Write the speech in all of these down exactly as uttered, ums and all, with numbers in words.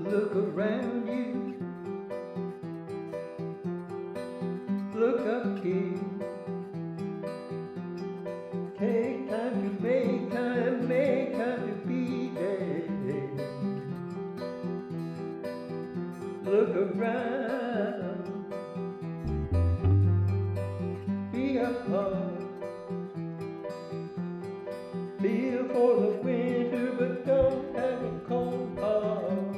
Look around you, look up here. Take time to make time, make time to be there. Look around, be apart. Feel for the winter, but don't have a cold heart.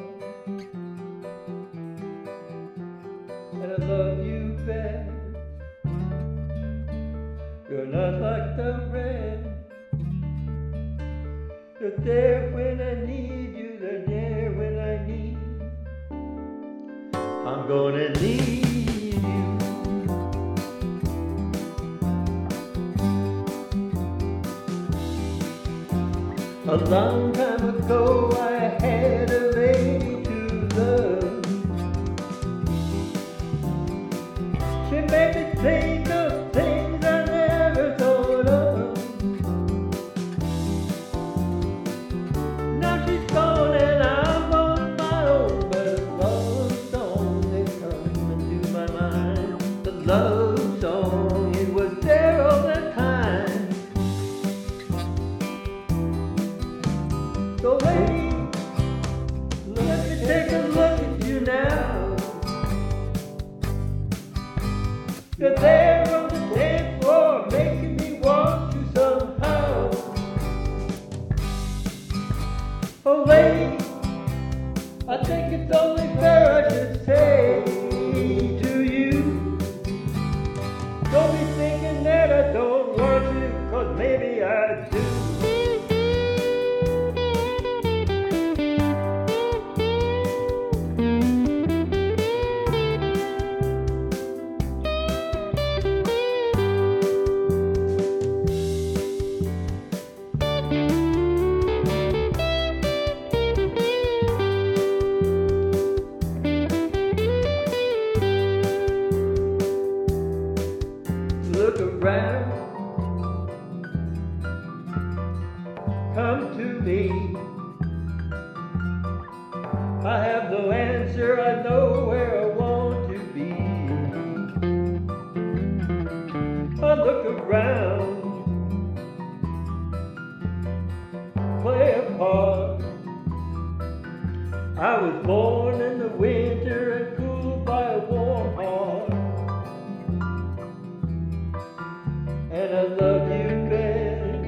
And I love you best. You're not like the rest. You're there when I need you, they're there when I need. I'm gonna need you. A long time ago I had a lady to love. She made me think of things I never thought of. Now she's gone and I'm on my own, but a love song they come into my mind. The love song, it was there all the time. So lady, let me take a look at you now. You're there on the dance floor, making me want you somehow. Oh lady, I think it's only fair I should say to you, don't be thinking that I don't want you, 'cause maybe I do. Look around, come to me. I have no answer, I know where I want to be. I look around, play a part. I was born in the winter and cooled by a warm heart. And I love you best.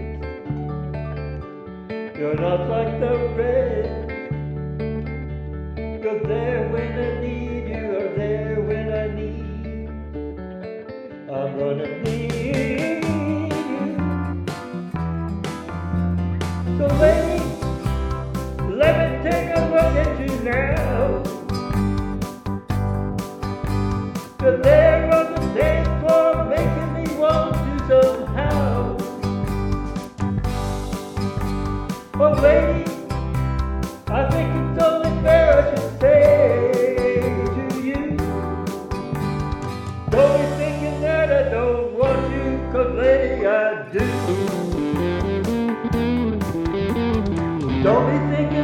You're not like the rest. You're there when I need you, you're there when I need. I'm gonna need you. So lady, let me take a look at you now. You're there on the dance floor, making me want you somehow. Oh lady, I think it's only fair I should say to you, don't be thinking that I don't want you, 'cause lady I do. Don't be thinking